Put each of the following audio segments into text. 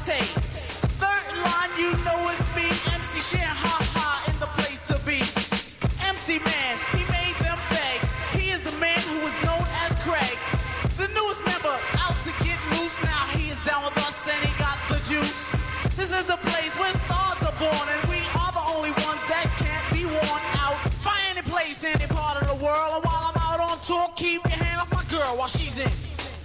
imitate. Third line, you know it's me, MC Shan, ha ha, in the place to be. MC Man, he made them beg. He is the man who is known as Craig. The newest member out to get loose. Now he is down with us and he got the juice. This is the place where stars are born, and we are the only ones that can't be worn out by any place, any part of the world. And while I'm out on tour, keep your hand off my girl while she's in.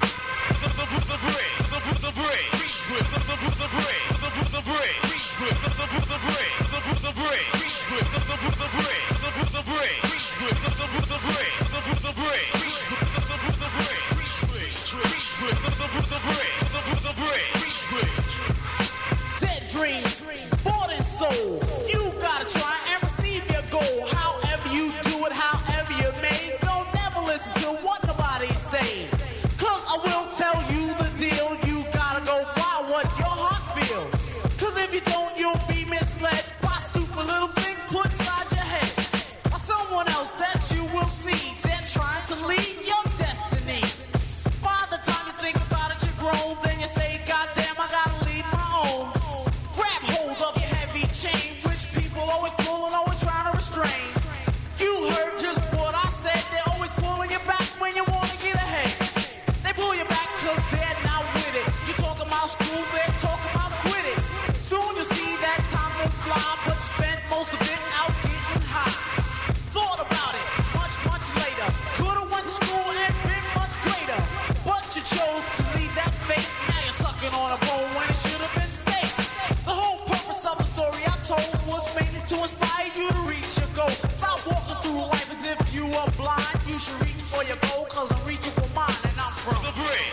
Dead dreams, bought and sold. You gotta try and receive your goal. However you do it, however you may. Don't never listen to what somebody says. Cause I will tell you the deal. You gotta go by what your heart feels. Cause if you don't, you'll be misled by stupid little things put inside your head. Or someone else that you will see. They're trying to lead your destiny. By the time you think about it, you're grown. Then you say, goddamn, I gotta lead my own. Grab hold of your heavy chain. Rich people always pulling, always trying to restrain. You heard just what I said. They're always pulling you back when you wanna get ahead. They pull you back cause they're not with it. You talking about school, they're talking about quit it. Soon you see that time will fly, but you spent most of it out getting high. Thought about it much, much later. Could've went to school and been much greater, but you chose to leave that fate. Now you're sucking on a bone when it should have been steak. The whole purpose of the story I told was mainly to inspire you to reach your goal. Stop walking through life as if you are blind. You should reach for your goal, cause I'm reaching for mine, and I'm from the break.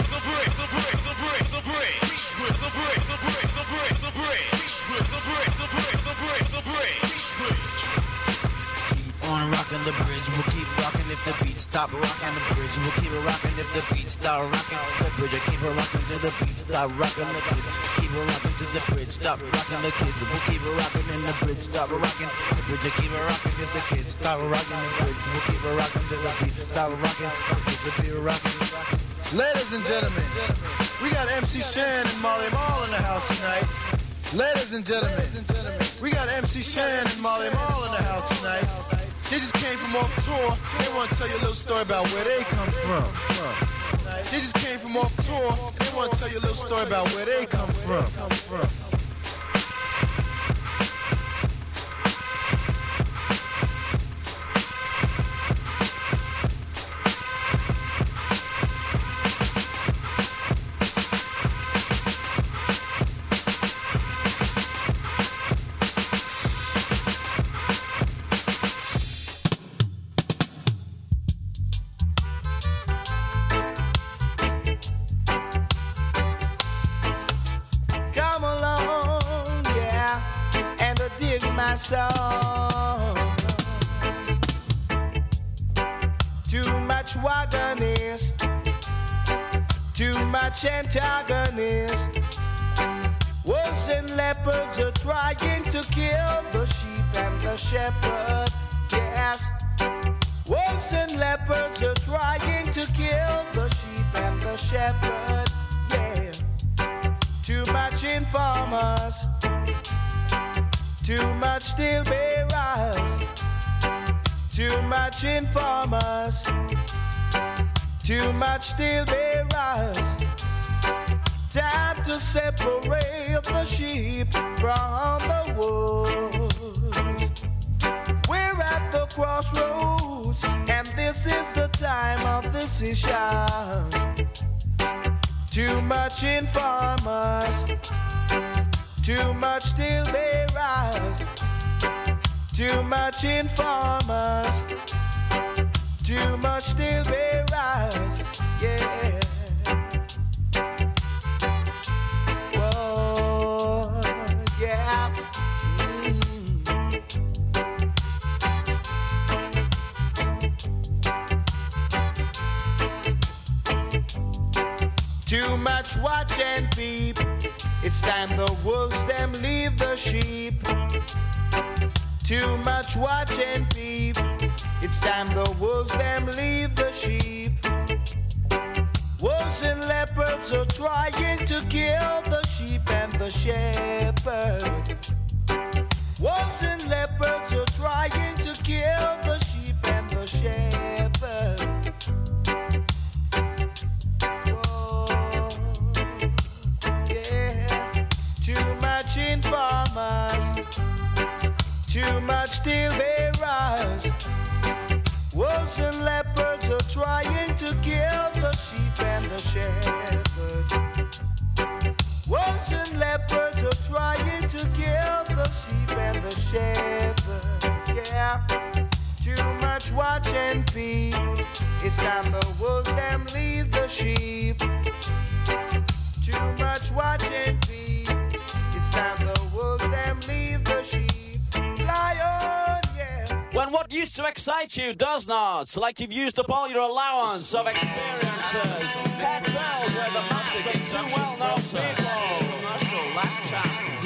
On rocking the bridge, we'll keep rocking if the beat stop rocking the bridge. We'll keep it rocking if the beat stop rocking the bridge. I keep it rocking till the beat stop rocking the kids. Keep it rocking till the bridge stop rocking the kids. We'll keep it rocking in the bridge stop rocking the bridge. I keep it rocking if the kids stop rocking the bridge. We'll keep it rocking till the beat stop rocking the kids. We'll keep it rocking. Ladies and gentlemen, we got MC Shan and Marley Marl in the house tonight. Ladies and gentlemen, we got MC Shan and Marley Marl in the house tonight. They just came from off tour. They want to tell you a little story about where they come from. They just came from off tour. They want to tell you a little story about where they come from. Song. Too much wagonist, too much antagonist. Wolves and leopards are trying to kill the sheep and the shepherd. Yes, wolves and leopards are trying to kill the sheep and the shepherd. Yeah, too much informers, too much steel bearers, too much informers, too much steel bearers. Time to separate the sheep from the wolves. We're at the crossroads, and this is the time of decision. Too much informers, too much steel bearers, too much informers, too much steel bearers, yeah. Whoa, yeah. Too much watch and peep. It's time the wolves them leave the sheep. Too much watch and peep. It's time the wolves them leave the sheep. Wolves and leopards are trying to kill the sheep sheep and the shepherd. Wolves and leopards are trying to kill the sheep and the shepherd. Whoa, yeah. Too much informers, too much steel bearers. Wolves and leopards are trying to kill the sheep and the shepherd. Wolves and leopards are trying to kill the sheep and the shepherd. Yeah, too much watch and peep. It's time the wolves them leave the sheep. Too much watch and peep. It's time the wolves them leave the sheep. Lion, yeah. When what used to excite you does not, like you've used up all your allowance of experiences, head filled with the mass of too well-known people. Last chance.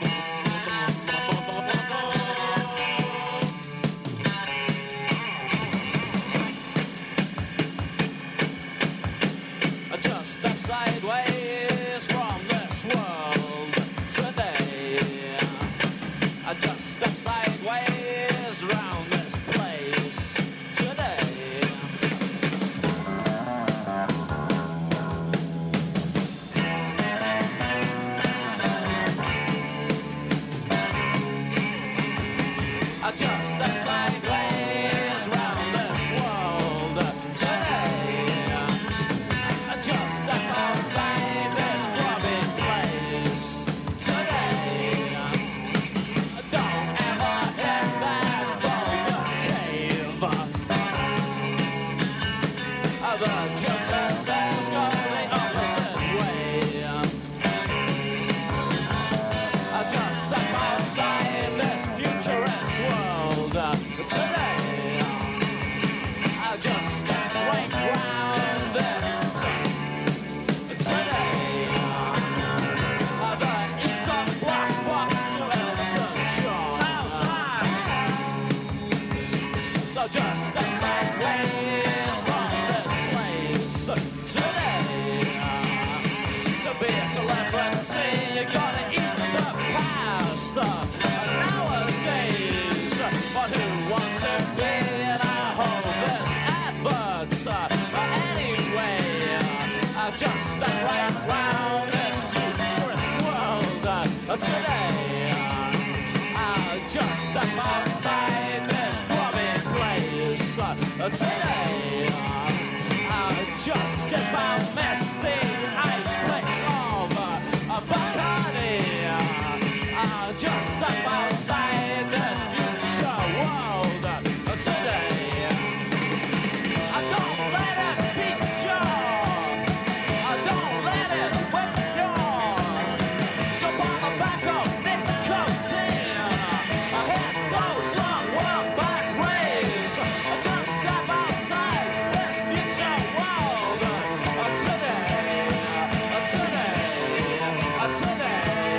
Just step sideways from this world today. Just step sideways round this place today. I just step sideways round this world today. I just step outside this grubby place today. Don't ever hit that vulgar cave. The joker says go the opposite way. I just step outside this futurist world today. I just step right round this today. The Eastern Bloc pops to Elton John. So just step sideways from this place today. To be a celebrity, you gotta eat the past nowadays. But who wants to be in a Hovis advert? Anyway, I just step right round this futurist world today. I just step outside this grubby place today. I just skip out misty ice flicks of Bacardi. I just step outside this future world today. I don't let it beat you. I don't let it whip you. Jump on the back of nicotine. I hit those long walk back ways. I just step outside this future world today. Today. Today.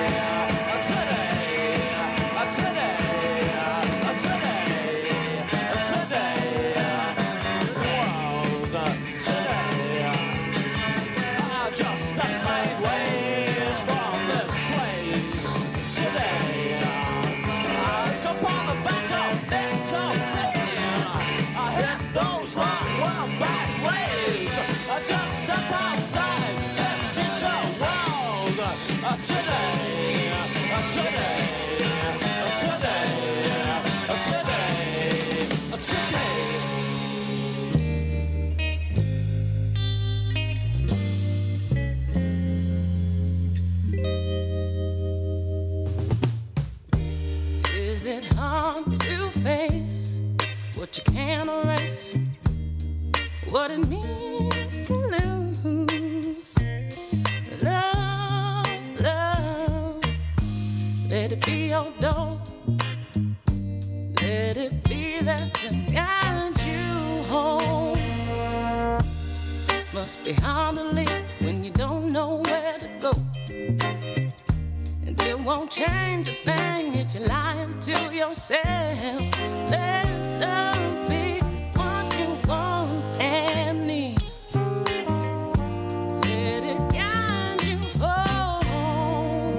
Is it hard to face what you can't erase? What it means to lose love, love. Let it be your door. Let it be that to guide you home. Must be hard to live when you don't know where to go. And it won't change a thing if you're lying to yourself. Let love be what you want and need. Let it guide you home.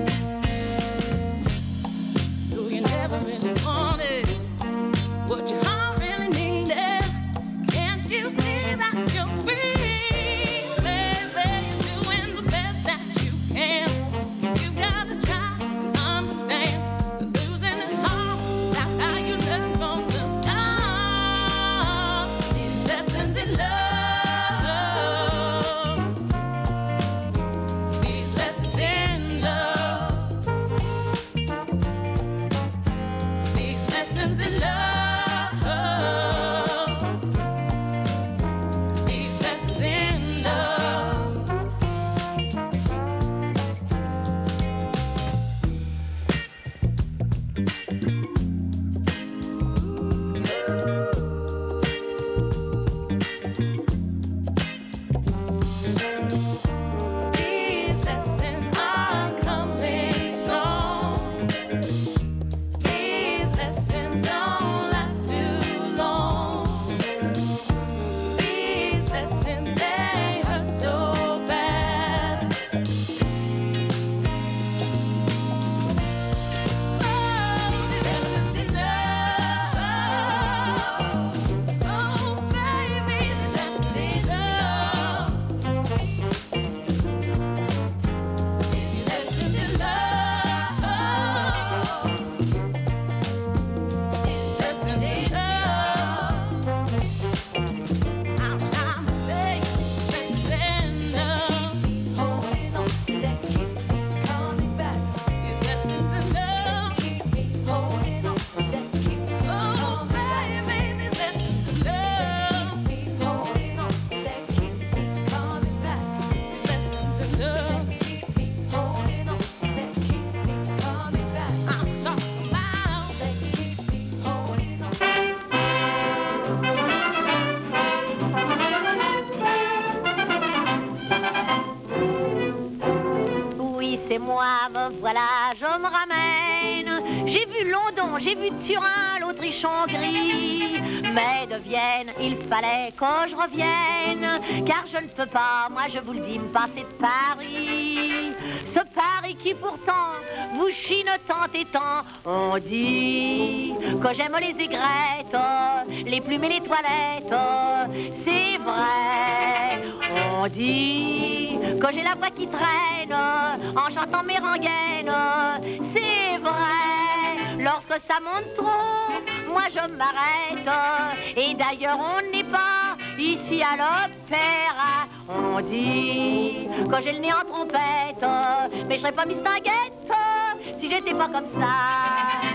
c'est moi, me voilà, je me ramène. J'ai vu London, j'ai vu Turin, l'Autriche-Hongrie. Mais de Vienne, il fallait que je revienne. Car je ne peux pas, moi je vous le dis, me passer de Paris. Ce Paris qui pourtant vous chine tant et tant. On dit que j'aime les aigrettes, les plumes et les toilettes. C'est vrai. On dit que j'ai la voix qui traîne en chantant mes rengaines. C'est vrai. Lorsque ça monte trop, moi je m'arrête. Et d'ailleurs on n'est pas ici à l'opéra. On dit que j'ai le nez en trompette, mais je serais pas mistinguette si j'étais pas comme ça.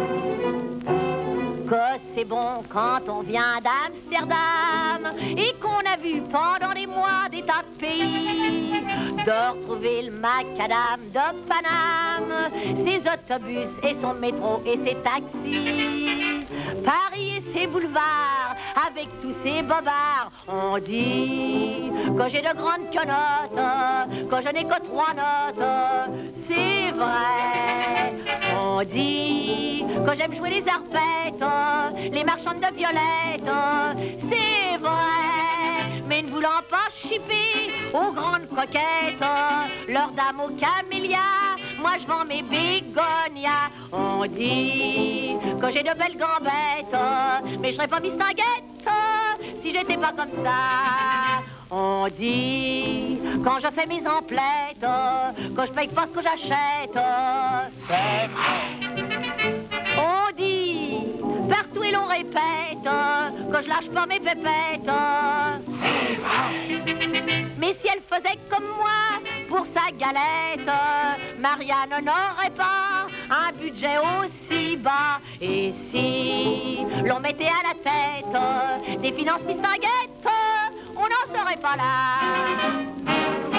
Que c'est bon quand on vient d'Amsterdam et qu'on a vu pendant des mois des tas de pays, de retrouver le macadam de Paname, ses autobus et son métro et ses taxis, Paris et ses boulevards avec tous ses bobards. On dit que j'ai de grandes quenottes, que je n'ai que 3 notes. C'est vrai. On dit que j'aime jouer les arpettes, les marchandes de violettes. C'est vrai. Mais ne voulant pas chipper aux grandes coquettes, leurs dames aux camélias, moi je vends mes bégonias. On dit que j'ai de belles gambettes, mais je serais pas mistinguette si j'étais pas comme ça. On dit, quand je fais mes emplettes, que je paye pas ce que j'achète. C'est vrai. On dit, partout et l'on répète, que je lâche pas mes pépettes. C'est vrai. Mais si elle faisait comme moi pour sa galette, Marianne n'aurait pas un budget aussi bas. Et si l'on mettait à la tête des finances mistinguettes, on n'en serait pas là.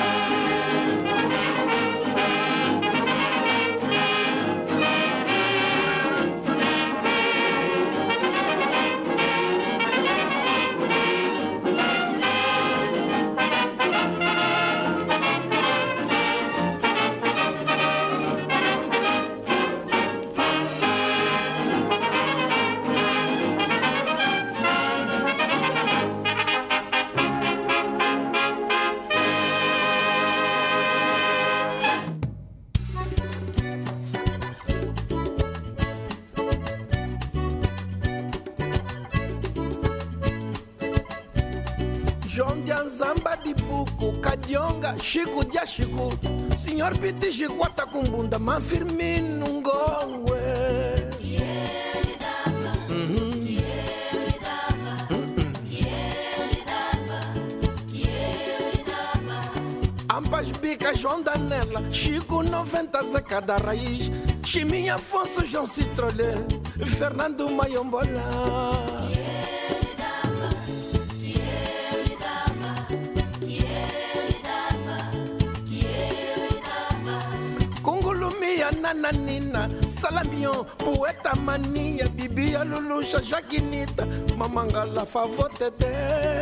Zamba di buku, kadionga, chico dia chico. Signor Piti chiquata com bunda, ma firmino ngongwe. Ambas bicas João Danella, Chico 90 Zé cada raiz. Chiminha Afonso João Citrolé, Fernando Mayombola. Nananina, Salamion, Poeta Mania, Bibia Lulusha, Jaquinita, Mamangala Favotete.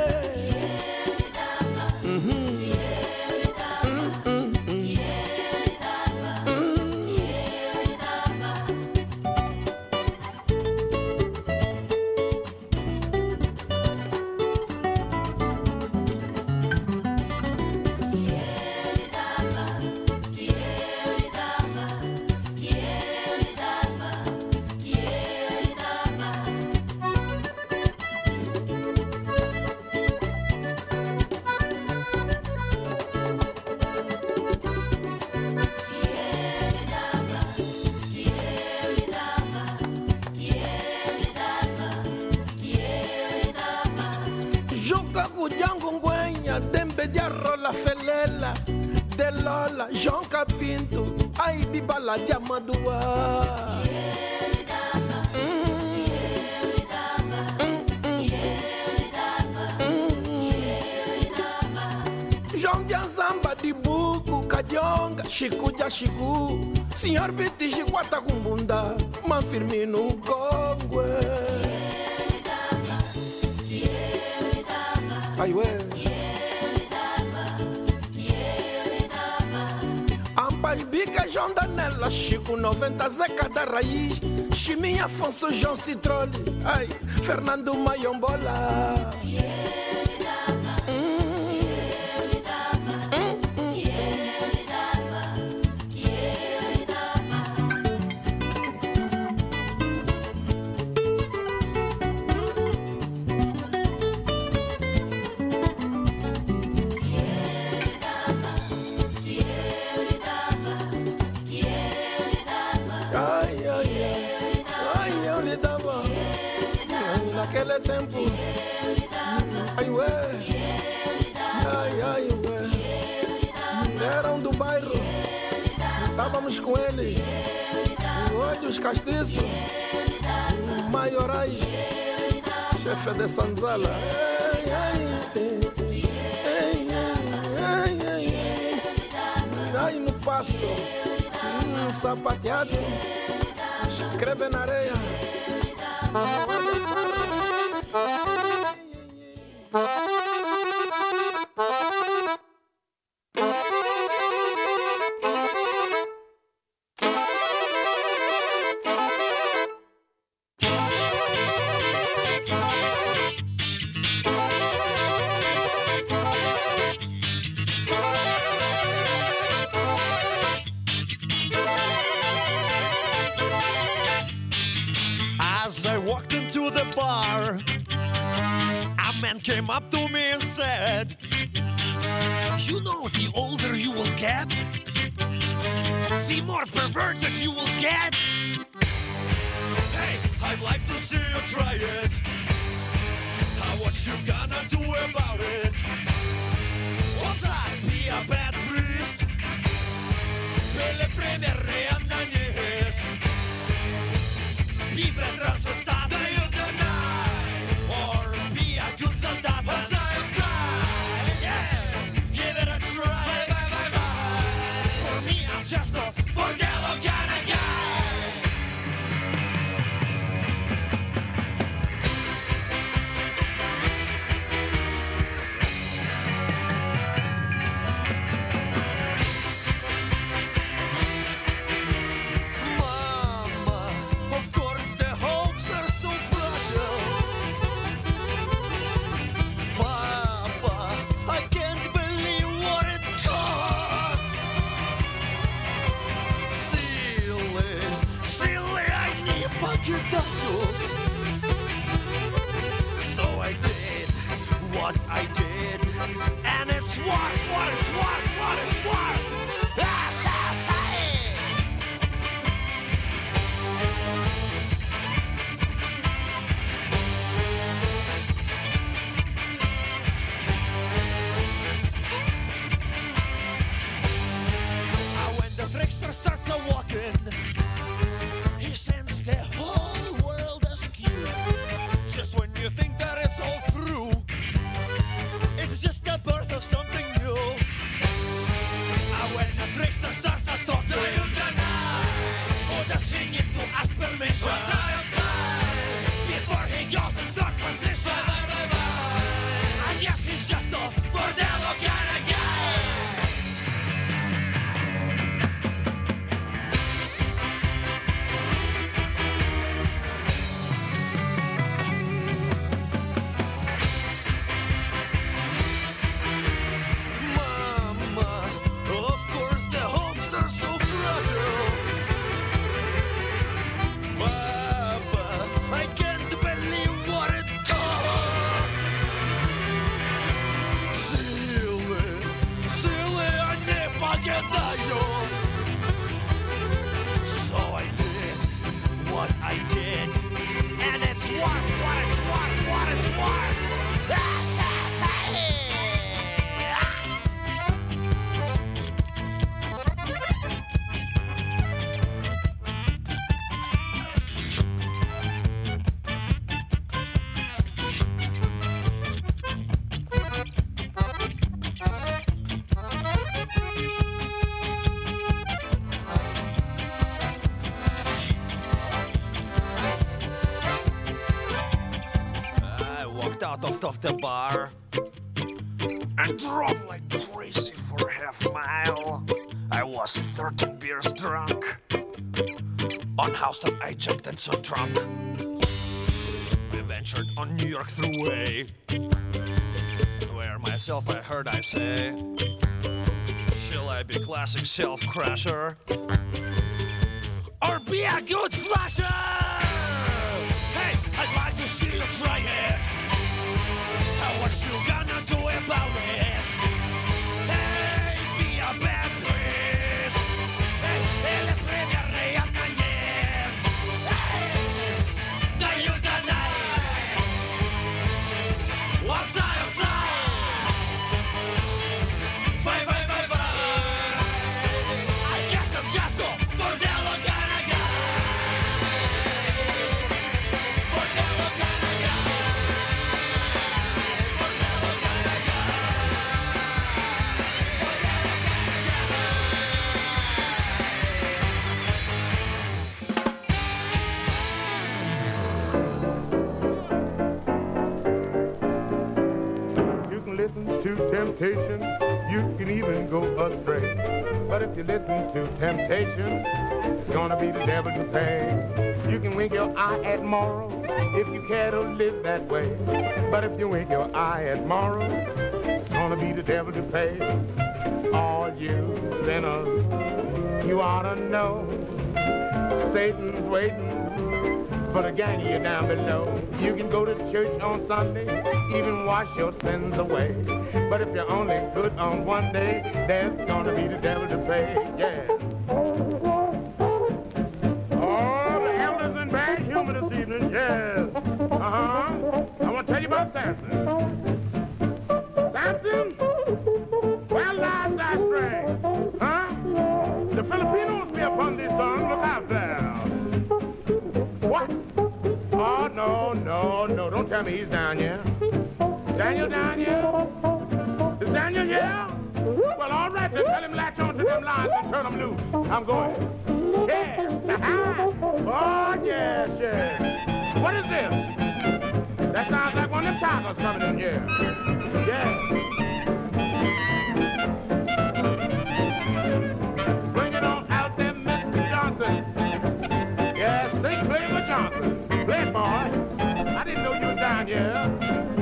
De Lola, João Capinto, ai de bala de Amadua. João de Anzamba de Buco, Cadionga, Chico de Chico. Senhor Piti Chiquata com bunda, man Firmino Gongwe. Ai ué. faz bica, João Danela, Chico 90, Zeca da Raiz, Chiminha, Afonso, João Citrone, ai, Fernando Maiombola. Naquele tempo, ai ué, ai ué, eram do bairro, estávamos com ele, olhos castiços, maiorais, chefe de Sanzala, ai no passo, sapateado, escreve na areia. As I walked into the bar, a man came up to me and said, "You know, the older you will get, the more perverted you will get. Hey, I'd like to see you try it. What you gonna do about it? Won't I be a bad priest? Или примеры на нест. Be bad transvestite, you deny. Or be a good soldat. Yeah, give it a try. For me, I'm just a bordello kind of guy. So I did what I did, and it's what it's what. When the trickster starts a walking, he sends the whole world askew. Just when you think that it's all through, it's just the birth of something new. When a trickster starts a talking, who does he need to ask permission? Before he goes in third position. I guess he's just a bordello kind of guy. So I did what I did, and it's what it's what. Out of the bar and drove like crazy for half a mile. I was 13 beers drunk. On Houston I jumped and so drunk. We ventured on New York Thruway, where myself I heard I say, shall I be classic self-crasher or be a good flasher? Hey, I'd like to see you try it. What you gonna do about it? Hey, be a bad place. Hey, le premiere a yes. Hey, do you deny? What's outside? Bye, bye, bye, bye. I guess I'm just a bordello gonna go. Bordello gonna go. Listen to temptation, you can even go astray. But if you listen to temptation, it's gonna be the devil to pay. You can wink your eye at moral if you care to live that way. But if you wink your eye at moral, it's gonna be the devil to pay. All you sinners, you ought to know Satan's waiting for the gang of you down below. You can go to church on Sunday, even wash your sins away. But if you're only good on one day, there's gonna be the devil to pay, yeah. Oh, the elders in bad humor this evening, yes. I want to tell you about Samson. Samson? Well, lies thy strength, huh? The Filipinos be upon this song, look out there. What? Oh, no, don't tell me he's down here. Daniel down here? Is Daniel here? Well, all right, then tell him latch on to them lines and turn them loose. I'm going. Yes. Oh, yes. What is this? That sounds like one of them tigers coming in here. Yes. Bring it on out there, Mr. Johnson. Yes, sing Flavor Johnson. Play it, boy. I didn't know you was down here.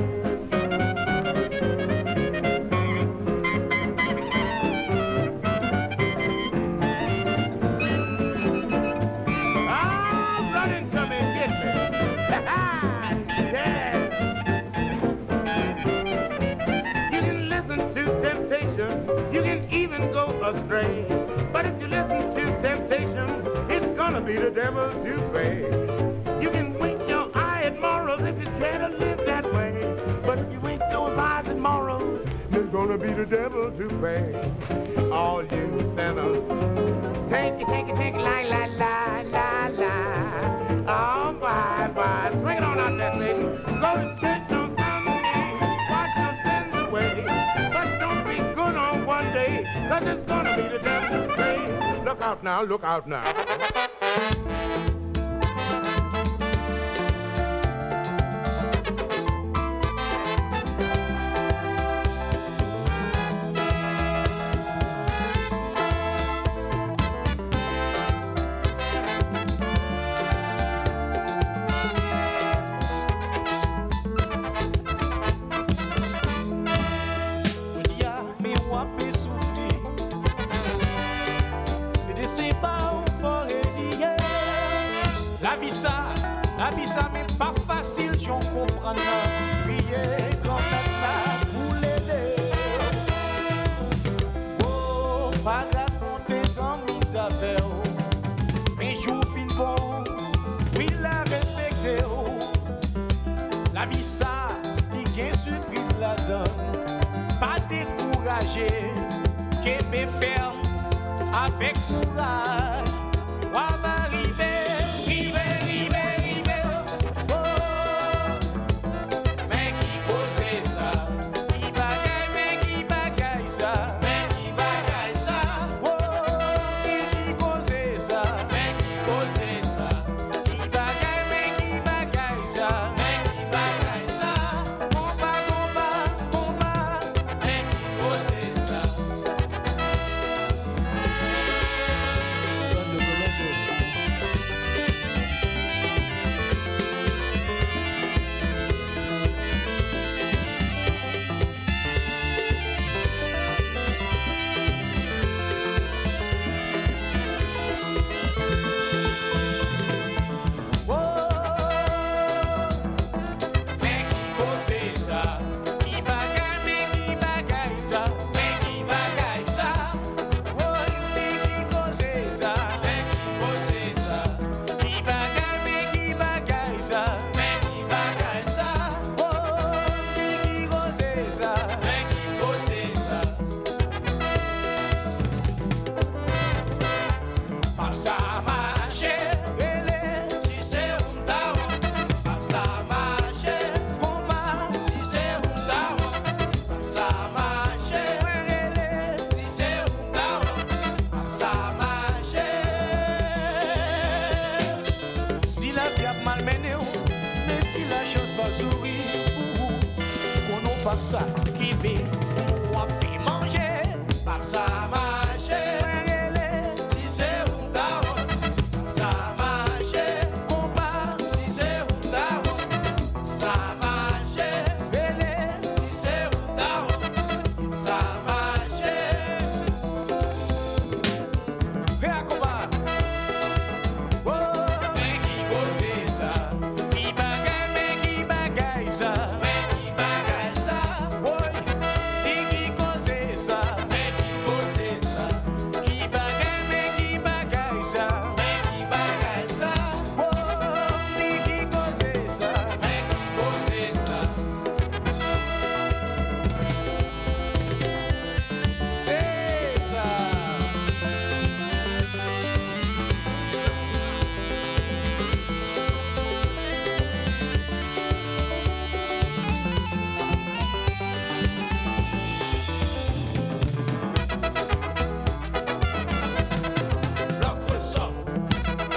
Astray. But if you listen to temptation, it's gonna be the devil to pay. You can wink your eye at morals if you care to live that way. But if you wink those eyes at morals, it's gonna be the devil to pay. All you sinners, take it, la la la la la. Oh, bye. Swing it on out there, Satan. Go to church on Sunday, wash your sins away. But don't be good on one day, 'cause it's gonna be the devil to pay. Look out now, look out now. La vie ça m'est pas facile, j'en comprends pas. Priez quand même là pour l'aider. Oh, pas raconter sans mise à faire. Mais j'où fin bon, oui la respecter. La vie ça, il y a une surprise la donne. Pas décourager, qu'est faire avec courage. On va arriver. pap sa, qui bé, ou a fait manger, pap sa,